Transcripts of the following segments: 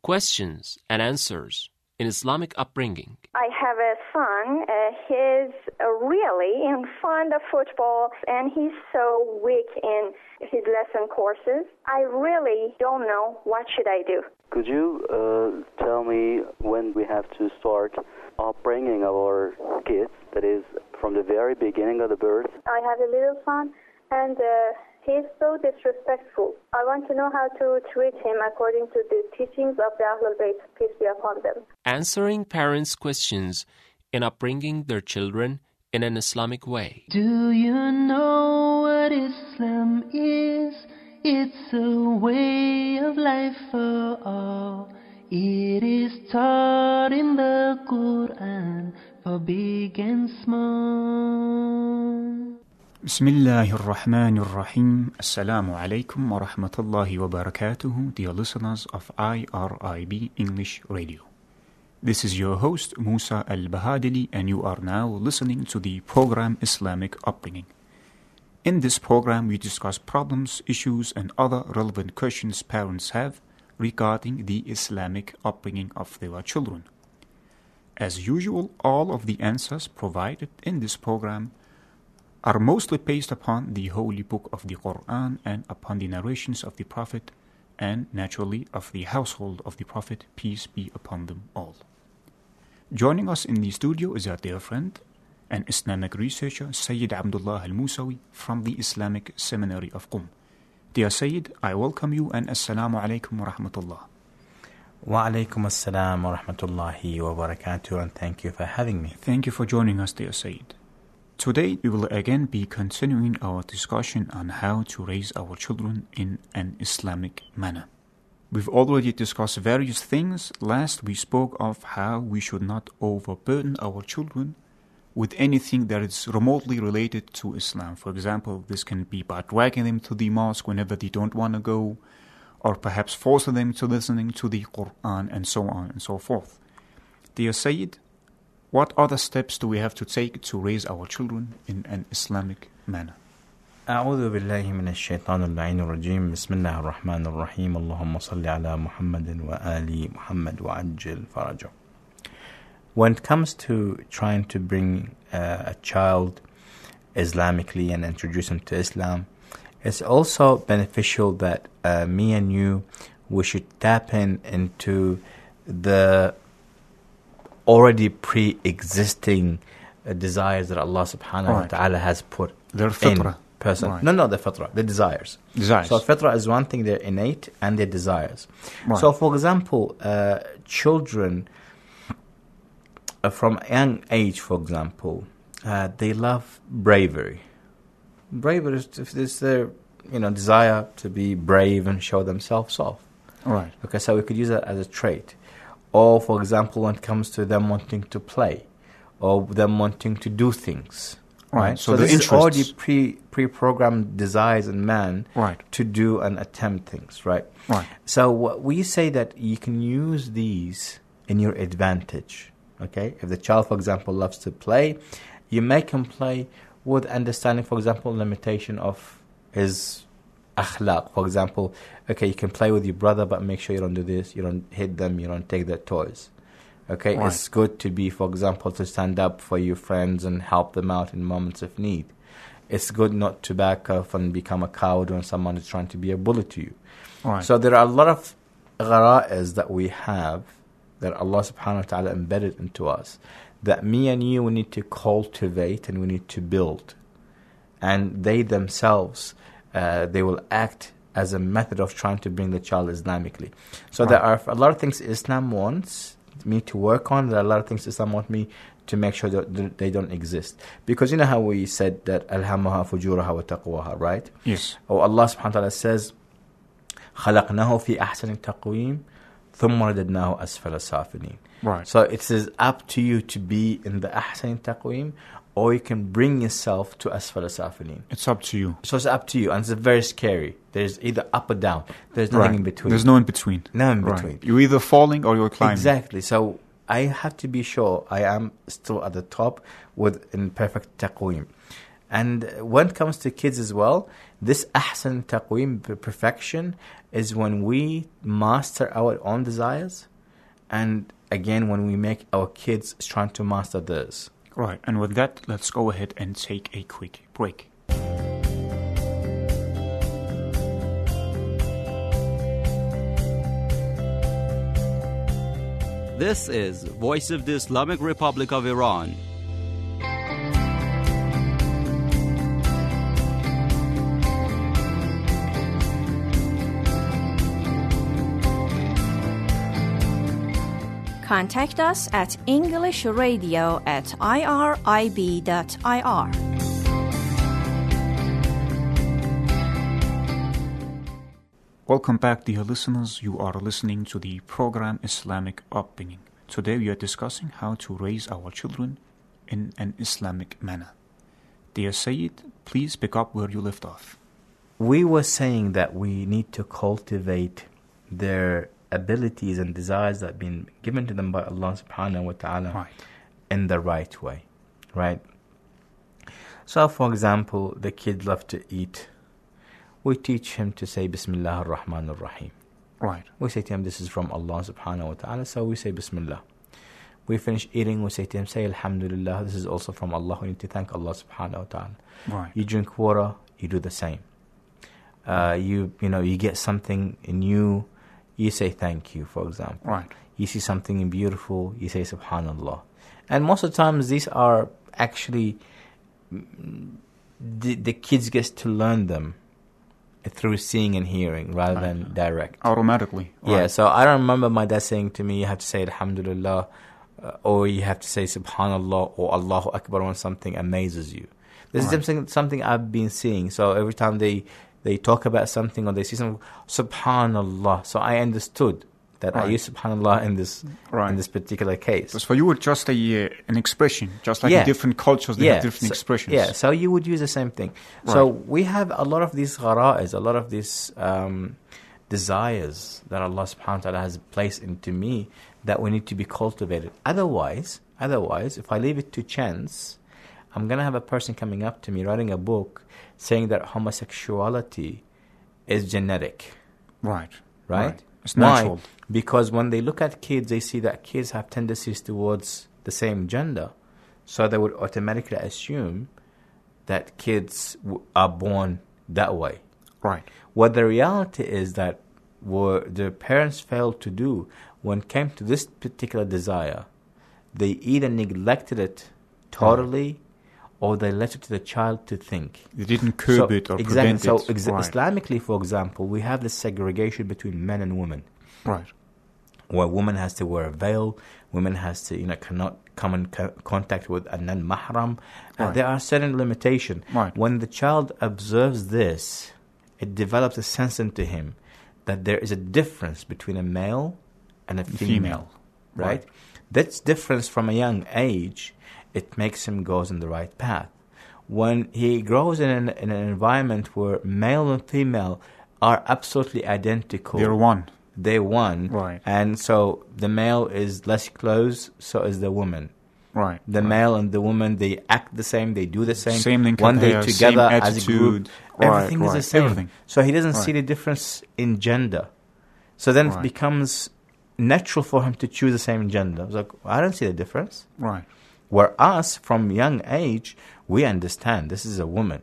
Questions and Answers in Islamic Upbringing. I have a son. He's really fond of football, and he's so weak in his lesson courses. I really don't know what should I do. Could you tell me when we have to start upbringing our kids, that is, from the very beginning of the birth? I have a little son, and he's so disrespectful. I want to know how to treat him according to the teachings of the Ahlul Bayt, peace be upon them. Answering parents' questions in upbringing their children in an Islamic way. Do you know what Islam is? It's a way of life for all. It is taught in the Quran for big and small. Bismillahirrahmanirrahim. Assalamu alaikum wa rahmatullahi wa barakatuhu, dear listeners of IRIB English Radio. This is your host, Musa Al-Bahadili, and you are now listening to the program Islamic Upbringing. In this program, we discuss problems, issues, and other relevant questions parents have regarding the Islamic upbringing of their children. As usual, all of the answers provided in this program are mostly based upon the Holy Book of the Quran and upon the narrations of the Prophet and, naturally, of the household of the Prophet, peace be upon them all. Joining us in the studio is our dear friend and Islamic researcher, Sayyid Abdullah Al-Musawi from the Islamic Seminary of Qum. Dear Sayyid, I welcome you and Assalamu alaikum wa rahmatullah. Wa alaikum assalam wa rahmatullahi wa barakatuh, and thank you for having me. Thank you for joining us, dear Sayyid. Today, we will again be continuing our discussion on how to raise our children in an Islamic manner. We've already discussed various things. Last, we spoke of how we should not overburden our children with anything that is remotely related to Islam. For example, this can be by dragging them to the mosque whenever they don't want to go, or perhaps forcing them to listening to the Quran, and so on and so forth. Dear Sayyid, what other steps do we have to take to raise our children in an Islamic manner? أعوذ بالله من الشيطان اللعين الرجيم بسم الله الرحمن الرحيم اللهم صل على محمد وآل محمد وعجل فرجه. When it comes to trying to bring a child Islamically and introduce him to Islam, it's also beneficial that me and you, we should tap into the already pre-existing desires that Allah subhanahu wa ta'ala has put their fitrah. Person. Right. No, the fitrah, the desires. So fitrah is one thing, they're innate, and their desires. Right. So for example, children from a young age, for example, they love bravery. Bravery is their desire to be brave and show themselves off. Right. Okay, so we could use that as a trait. Or, for example, when it comes to them wanting to play, or them wanting to do things. Right. So this is already pre-programmed desires in man to do and attempt things. Right. Right. So we say that you can use these in your advantage. Okay. If the child, for example, loves to play, you make him play with understanding, for example, limitation of his akhlaq. For example, okay, you can play with your brother, but make sure you don't do this, you don't hit them, you don't take their toys. Okay, It's good to be, for example, to stand up for your friends and help them out in moments of need. It's good not to back off and become a coward when someone is trying to be a bully to you. So there are a lot of ghara'is that we have that Allah subhanahu wa ta'ala embedded into us that me and you, we need to cultivate and we need to build. And they themselves, they will act as a method of trying to bring the child Islamically. So there are a lot of things Islam wants me to work on. There are a lot of things Islam wants me to make sure that they don't exist. Because you know how we said that Alhamaha fujuraha wa taqwaha, right? Yes. Or Allah subhanahu wa ta'ala says, خَلَقْنَاهُ فِي أَحْسَنِ تَقْوِيمٍ ثُمَّ رَدَدْنَاهُ أَسْفَلَ سَافِلِينَ. Right. So it is up to you to be in the ahsan taqweem, or you can bring yourself to asfal safilin. It's up to you. So it's up to you, and it's very scary. There's either up or down. There's nothing in between. There's no in between. No in between. You're either falling or you're climbing. Exactly. So I have to be sure I am still at the top with in perfect taqweem. And when it comes to kids as well, this ahsan taqweem, perfection, is when we master our own desires, and again when we make our kids trying to master theirs. Right, and with that, let's go ahead and take a quick break. This is Voice of the Islamic Republic of Iran. Contact us at englishradio@irib.ir. Welcome back, dear listeners. You are listening to the program Islamic Upbringing. Today we are discussing how to raise our children in an Islamic manner. Dear Sayyid, please pick up where you left off. We were saying that we need to cultivate their abilities and desires that have been given to them by Allah subhanahu wa ta'ala in the right way, right? So, for example, the kid loves to eat. We teach him to say Bismillah ar-Rahman ar-Rahim. Right. We say to him, this is from Allah subhanahu wa ta'ala, so we say Bismillah. We finish eating, we say to him, say Alhamdulillah, this is also from Allah, we need to thank Allah subhanahu wa ta'ala. Right. You drink water, you do the same. You get something new, you say thank you, for example. Right. You see something beautiful, you say Subhanallah. And most of the times these are actually, the kids get to learn them through seeing and hearing rather than direct. Automatically. Yeah, right. so I don't remember my dad saying to me, you have to say Alhamdulillah, or you have to say Subhanallah, or Allahu Akbar when something amazes you. This is something I've been seeing. So every time they talk about something or they see something, Subhanallah. So I understood that I use Subhanallah in this particular case. Because for you it's just an expression, just like in different cultures they have different expressions. Yeah, so you would use the same thing. Right. So we have a lot of these ghara'is, a lot of these desires that Allah subhanahu wa ta'ala has placed into me that we need to be cultivated. Otherwise, if I leave it to chance, I'm going to have a person coming up to me writing a book saying that homosexuality is genetic. Right. It's Why? natural. Because when they look at kids, they see that kids have tendencies towards the same gender. So they would automatically assume that kids are born that way. Right. What the reality is that what the parents failed to do when it came to this particular desire, they either neglected it totally or they left it to the child to think. They didn't curb it or prevent it. So Islamically, for example, we have this segregation between men and women. Right. Where woman has to wear a veil, women has to cannot come in contact with a non-mahram. There are certain limitations. Right. When the child observes this, it develops a sense into him that there is a difference between a male and a female. Right? That's difference from a young age. It makes him go in the right path. When he grows in an environment where male and female are absolutely identical. They're one. Right. And so the male is less close, so is the woman. Right. The male and the woman, they act the same, they do the same. Same income, one day together as a group. Everything is the same. Everything. So he doesn't see the difference in gender. So then it becomes natural for him to choose the same gender. It's like, I don't see the difference. Right. Where us, from young age, we understand this is a woman.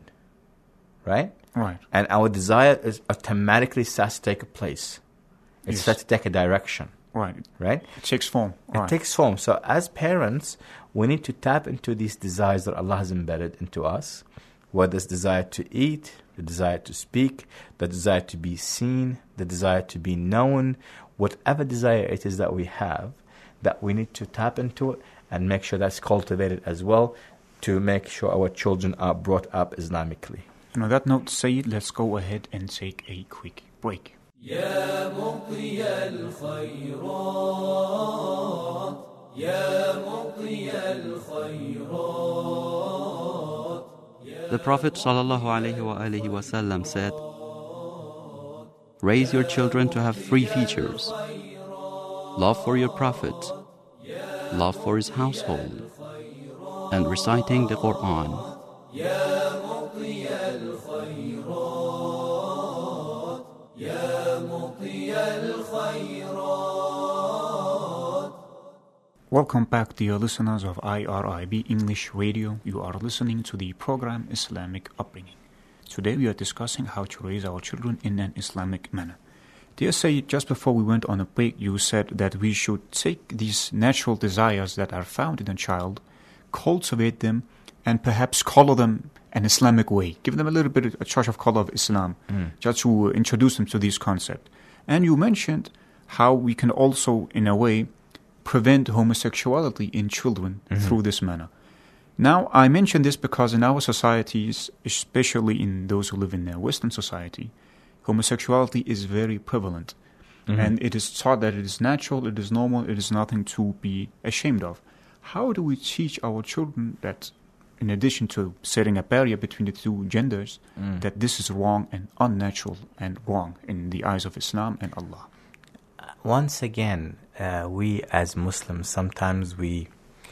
Right? Right. And our desire is automatically starts to take a place. It starts to take a direction. Right. Right? It takes form. It takes form. So as parents, we need to tap into these desires that Allah has embedded into us, whether it's desire to eat, the desire to speak, the desire to be seen, the desire to be known, whatever desire it is that we have, that we need to tap into it and make sure that's cultivated as well to make sure our children are brought up Islamically. And on that note, Sayyid, let's go ahead and take a quick break. يا مطي الخيرات يا مطي الخيرات. The Prophet ﷺ said, raise your children to have three features: love for your Prophet, love for his household, and reciting the Quran. Welcome back, dear listeners of IRIB English Radio. You are listening to the program Islamic Upbringing. Today we are discussing how to raise our children in an Islamic manner. Dear Sayyid, just before we went on a break, you said that we should take these natural desires that are found in a child, cultivate them, and perhaps color them an Islamic way. Give them a little bit of a touch of color of Islam, just to introduce them to this concept. And you mentioned how we can also, in a way, prevent homosexuality in children through this manner. Now, I mention this because in our societies, especially in those who live in a Western society, homosexuality is very prevalent. And it is taught that it is natural, it is normal, it is nothing to be ashamed of. How do we teach our children that, in addition to setting a barrier between the two genders, that this is wrong and unnatural and wrong in the eyes of Islam and Allah? Once again, we as Muslims, sometimes we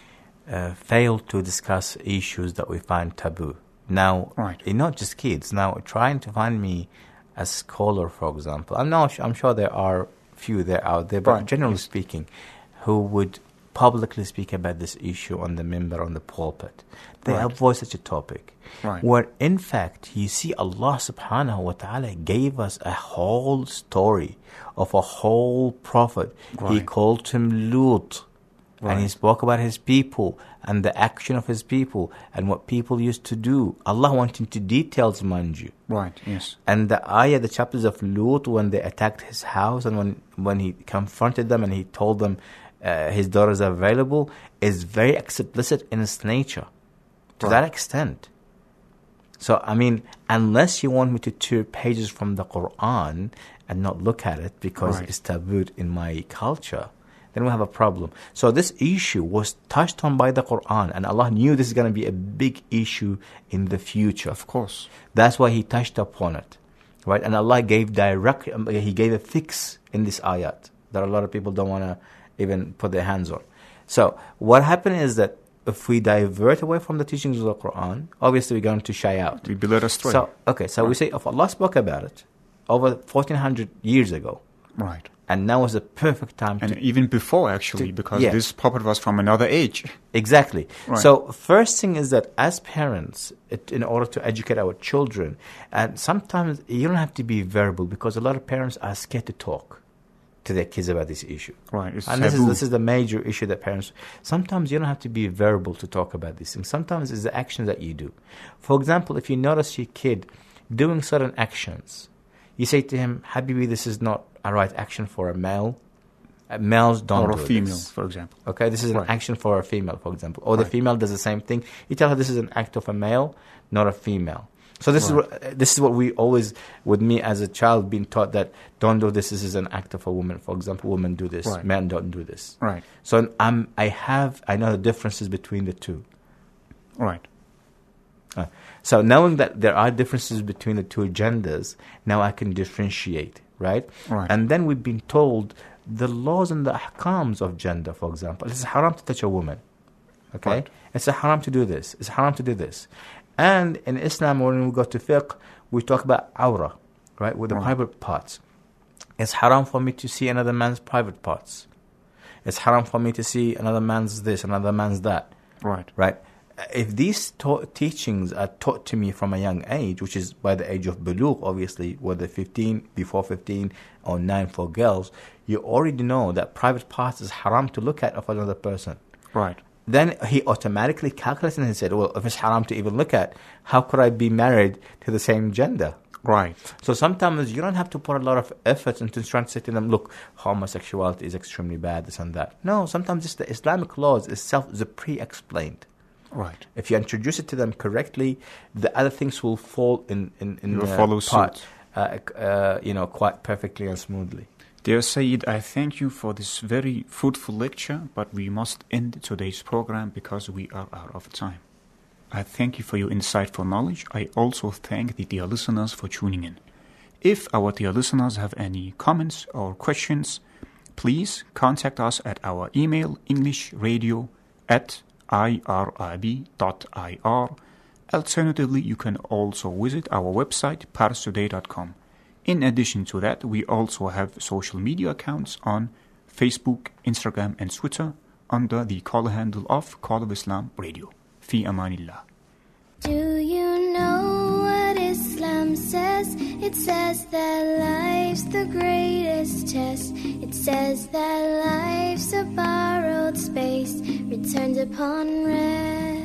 fail to discuss issues that we find taboo. Now, not just kids. Now, trying to find me a scholar, for example. I'm sure there are few there out there, but generally speaking, who would publicly speak about this issue on the minbar, on the pulpit. They avoid such a topic. Where in fact, you see Allah subhanahu wa ta'ala gave us a whole story of a whole prophet. He called him Lut. And he spoke about his people and the action of his people and what people used to do. Allah went into details, mind you. And the chapters of Lut, when they attacked his house and when he confronted them and he told them his daughters are available, is very explicit in its nature. To that extent. So, I mean, unless you want me to tear pages from the Quran and not look at it because it's tabooed in my culture, then we have a problem. So this issue was touched on by the Quran, and Allah knew this is going to be a big issue in the future. Of course. That's why He touched upon it. Right? And Allah gave He gave a fix in this ayat that a lot of people don't want to even put their hands on. So what happened is that if we divert away from the teachings of the Quran, obviously we're going to shy out. We'd be led astray. So we say, if Allah spoke about it over 1400 years ago, and now is the perfect time and even before, actually, because this prophet was from another age. Exactly. So first thing is that as parents, in order to educate our children, and sometimes you don't have to be verbal, because a lot of parents are scared to talk to their kids about this issue. And this is the major issue that parents, sometimes you don't have to be verbal to talk about this thing. Sometimes it's the actions that you do. For example, if you notice your kid doing certain actions, you say to him, Habibi, this is not a right action for a male. Males don't do this. Or a female, for example. Okay, this is an action for a female, for example. Or the female does the same thing. You tell her this is an act of a male, not a female. So this is what we always, with me as a child, being taught that don't do this. This is an act of a woman. For example, women do this, men don't do this. So I know the differences between the two. So knowing that there are differences between the two genders, now I can differentiate, And then we've been told the laws and the ahkams of gender. For example, it's haram to touch a woman. It's a haram to do this. It's haram to do this. And in Islam, when we go to fiqh, we talk about awra, with the private parts. It's haram for me to see another man's private parts. It's haram for me to see another man's this, another man's that. If these teachings are taught to me from a young age, which is by the age of bulugh, obviously, whether 15, before 15, or 9 for girls, you already know that private parts is haram to look at of another person. Then he automatically calculates and he said, well, if it's haram to even look at, how could I be married to the same gender? So sometimes you don't have to put a lot of effort into trying to say to them, look, homosexuality is extremely bad, this and that. No, sometimes just the Islamic laws itself is pre-explained. If you introduce it to them correctly, the other things will fall in follow suit. Quite perfectly and smoothly. Dear Sayyid, I thank you for this very fruitful lecture, but we must end today's program because we are out of time. I thank you for your insightful knowledge. I also thank the dear listeners for tuning in. If our dear listeners have any comments or questions, please contact us at our email, englishradio@irib.ir. Alternatively, you can also visit our website, parstoday.com. In addition to that, we also have social media accounts on Facebook, Instagram, and Twitter, under the caller handle of Call of Islam Radio. Fi Amanillah. Do you know what Islam says? It says that life's the greatest test. It says that life's a borrowed space, returned upon rest.